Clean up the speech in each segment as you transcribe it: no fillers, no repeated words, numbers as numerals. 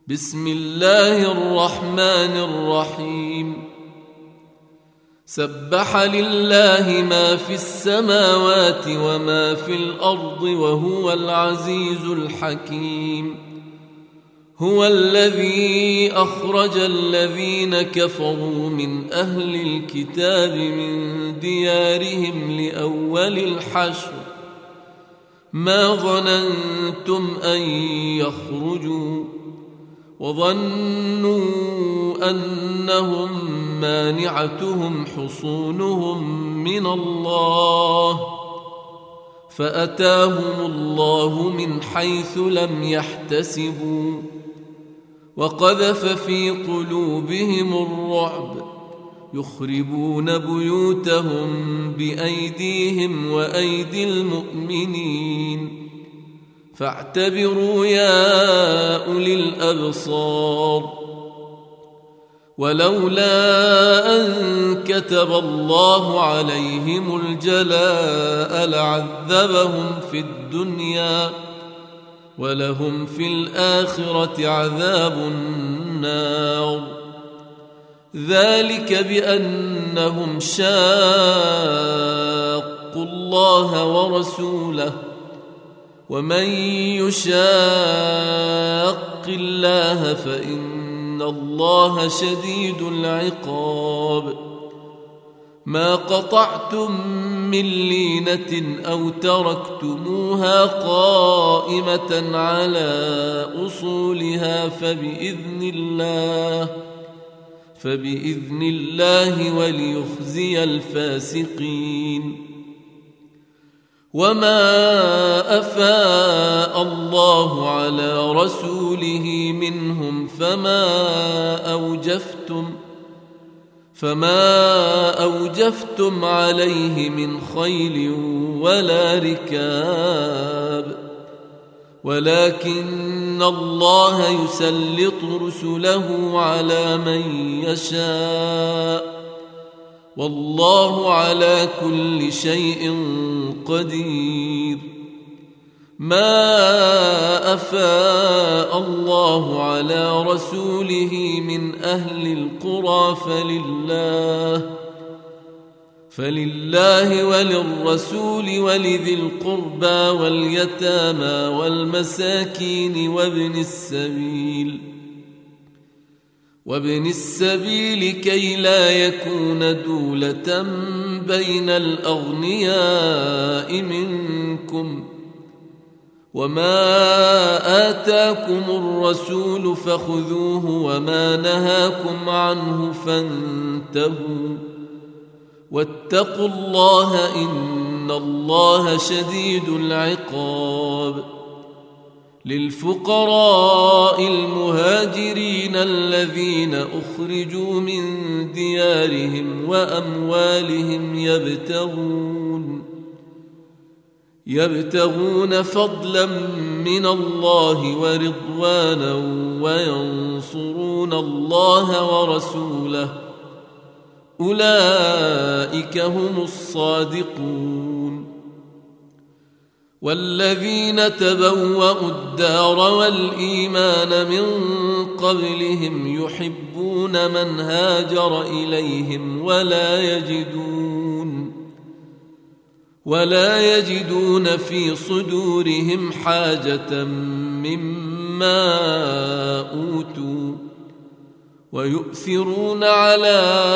بسم الله الرحمن الرحيم. سبح لله ما في السماوات وما في الأرض وهو العزيز الحكيم. هو الذي أخرج الذين كفروا من أهل الكتاب من ديارهم لأول الحشر ما ظننتم أن يخرجوا وظنوا أنهم مانعتهم حصونهم من الله فأتاهم الله من حيث لم يحتسبوا وقذف في قلوبهم الرعب يخربون بيوتهم بأيديهم وأيدي المؤمنين فاعتبروا يا أولي الأبصار. ولولا أن كتب الله عليهم الجلاء لعذبهم في الدنيا ولهم في الآخرة عذاب النار. ذلك بأنهم شاقوا الله ورسوله ومن يشاق الله فإن الله شديد العقاب. ما قطعتم من لينة أو تركتموها قائمة على أصولها فبإذن الله وليخزي الفاسقين. وما أفاء الله على رسوله منهم فما أوجفتم عليه من خيل ولا ركاب ولكن الله يسلط رسله على من يشاء والله على كل شيء قدير. ما أفاء الله على رسوله من أهل القرى فلله وللرسول ولذي القربى واليتامى والمساكين وابن السبيل كي لا يكون دولة بين الأغنياء منكم. وما آتاكم الرسول فخذوه وما نهاكم عنه فانتهوا واتقوا الله إن الله شديد العقاب. للفقراء المهاجرين الذين أخرجوا من ديارهم وأموالهم يبتغون فضلا من الله ورضوانا وينصرون الله ورسوله أولئك هم الصادقون. والذين تبوأوا الدار والإيمان من قبلهم يحبون من هاجر إليهم ولا يجدون في صدورهم حاجة مما أوتوا ويؤثرون على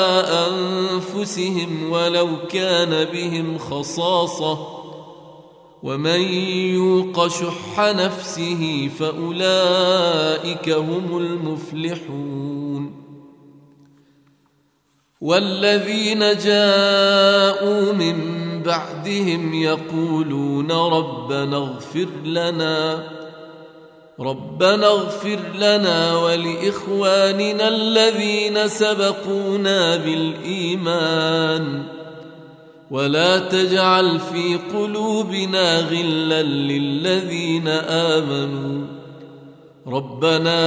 أنفسهم ولو كان بهم خصاصة ومن يوق شح نفسه فأولئك هم المفلحون. والذين جاءوا من بعدهم يقولون ربنا اغفر لنا ولإخواننا الذين سبقونا بالإيمان ولا تجعل في قلوبنا غلا للذين آمنوا ربنا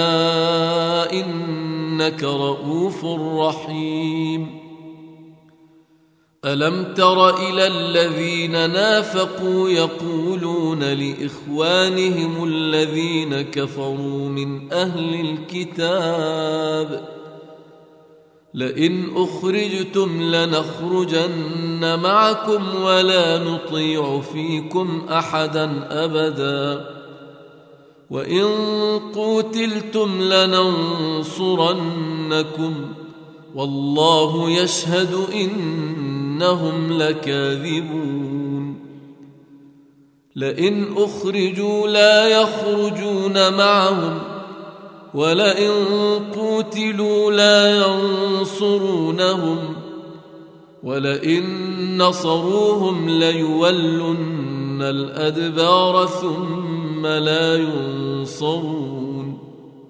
إنك رؤوف رحيم. ألم تر إلى الذين نافقوا يقولون لإخوانهم الذين كفروا من أهل الكتاب لئن أخرجتم لنخرجن معكم ولا نطيع فيكم أحدا أبدا وإن قوتلتم لننصرنكم والله يشهد إنهم لكاذبون لئن أخرجوا لا يخرجون معهم ولئن قوتلوا لا ينصرونهم ولئن نصروهم ليولن الأدبار ثم لا ينصرون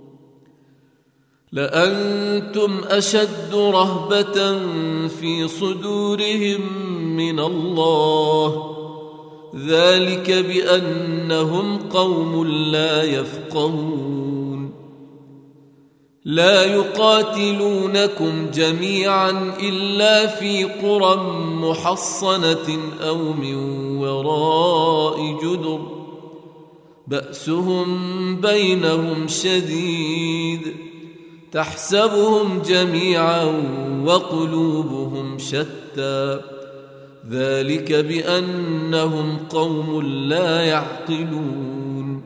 لأنتم أشد رهبة في صدورهم من الله ذلك بأنهم قوم لا يفقهون لا يقاتلونكم جميعا إلا في قرى محصنة أو من وراء جدر بأسهم بينهم شديد تحسبهم جميعا وقلوبهم شتى ذلك بأنهم قوم لا يعقلون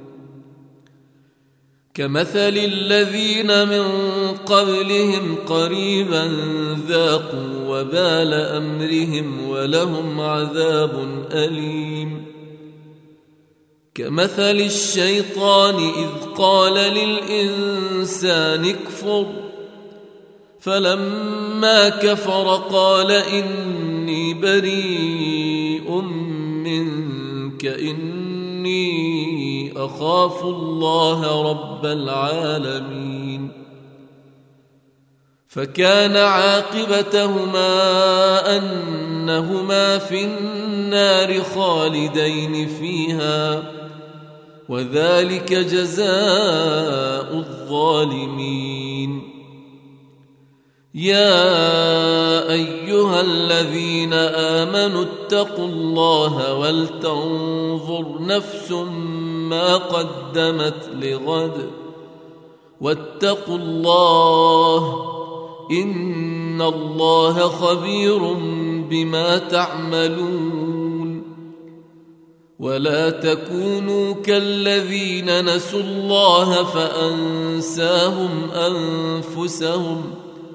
كمثل الذين من قبلهم قريبا ذاقوا وبال أمرهم ولهم عذاب أليم كمثل الشيطان إذ قال للإنسان اكفر فلما كفر قال إني بريء منك إني أخاف الله رب العالمين فكان عاقبتهما أنهما في النار خالدين فيها وذلك جزاء الظالمين يا أيها الذين آمنوا اتقوا الله ولتنظر نفس ما قدمت لغد واتقوا الله إن الله خبير بما تعملون ولا تكونوا كالذين نسوا الله فأنساهم أنفسهم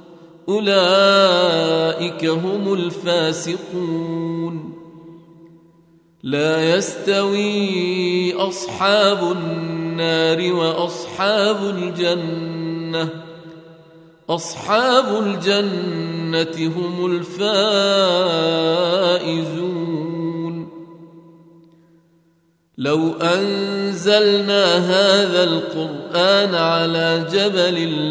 أولئك هم الفاسقون لا يستوي أصحاب النار وأصحاب الجنة أصحاب الجنة هم الفائزون لو أنزلنا هذا القرآن على جبل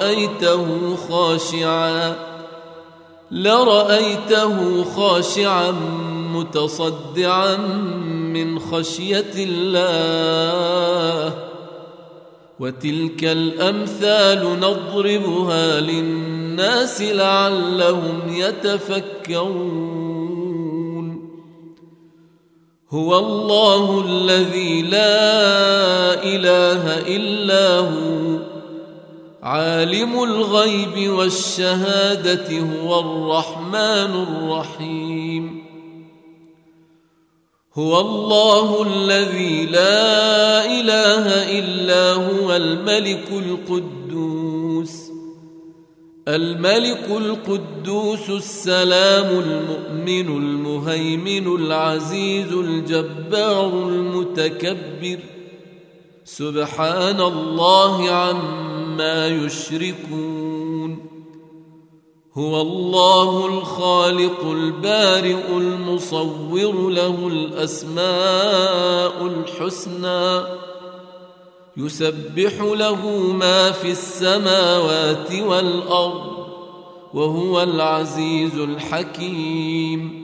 لرأيته خاشعا متصدعا من خشية الله وتلك الأمثال نضربها للناس لعلهم يتفكرون هو الله الذي لا إله إلا هو عالم الغيب والشهادة هو الرحمن الرحيم هو الله الذي لا إله إلا هو الملك القدوس السلام المؤمن المهيمن العزيز الجبار المتكبر سبحان الله عما يشركون هو الله الخالق البارئ المصور له الأسماء الحسنى يسبح له ما في السماوات والأرض وهو العزيز الحكيم